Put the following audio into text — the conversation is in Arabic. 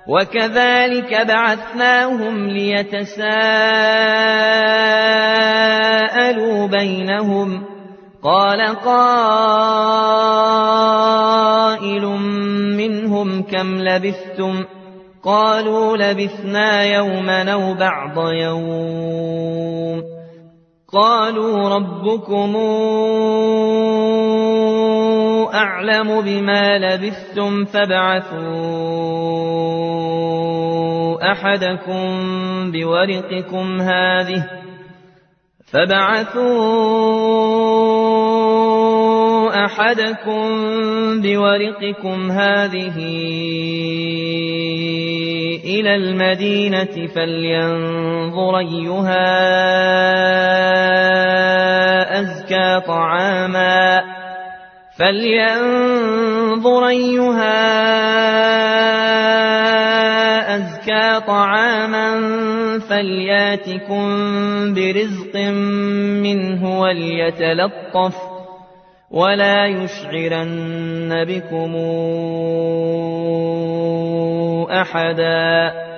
وكذلك بعثناهم ليتساءلوا بينهم قال قائل منهم كم لبثتم قالوا لبثنا يوما أو بعض يوم قالوا ربكم أعلم بما لبثتم فابعثوا أحدكم بورقكم هذه إلى المدينة فلينظر أيها أزكى طعاما فلياتكم برزق منه وليتلطف ولا يشعرن بكم أحدا